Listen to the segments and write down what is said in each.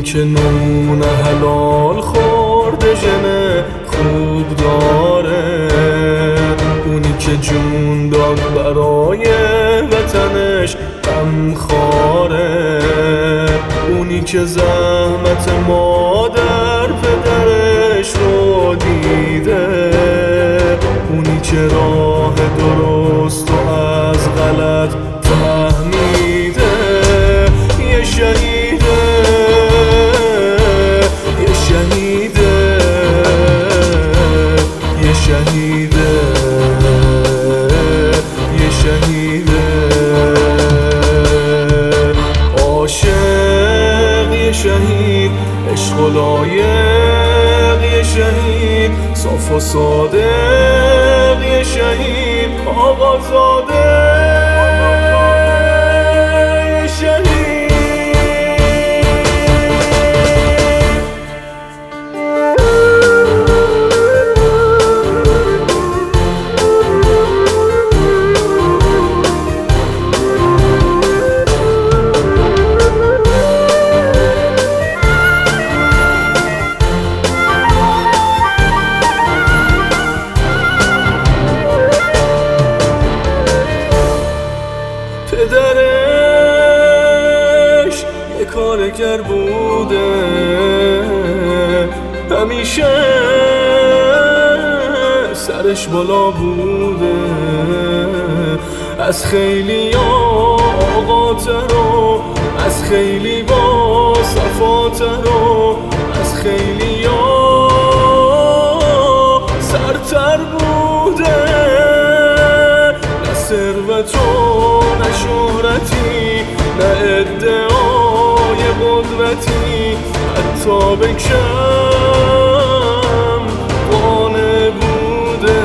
که نون حلال خورده ژن خوب داره، اونی که جون داد برای وطنش غمخواره، اونی که زحمت مادر پدرش رو دیده، اونی که راه درست و از غلط فهمیده. یه شهیده، یه شهیده، یه شهیده، یه شهیده. عاشق یه شهید، عشق و لایق یه شهید، صاف و صادق یه شهید، آقازاده یه شهید. پدرش یه کارگر بوده، همیشه سرش بالا بوده، از خیلی آقاتر و از خیلی با صفاتر و از خیلی سرتر بوده، نه ثروت و نه شهرتی، نه ادعای قدرتی، حتی به کم قانع بوده.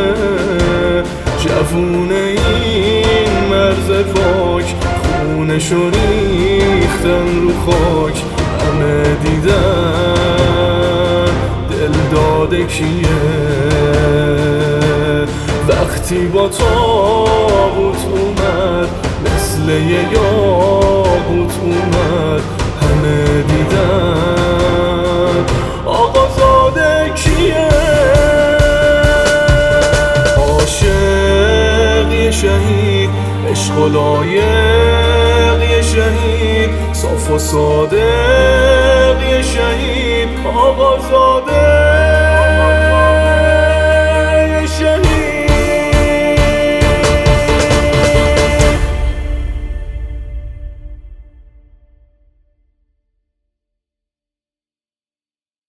جوون این مرز پاک خونشو ریختن رو خاک، همه دیدن دل داده کیه. وقتی با تابوت اومد مثل یه یاقوت اومد، همه دیدن آقازاده کیه. عاشق یه شهید، عشق و لایق یه شهید، صاف و صادق یه شهید، آقازاده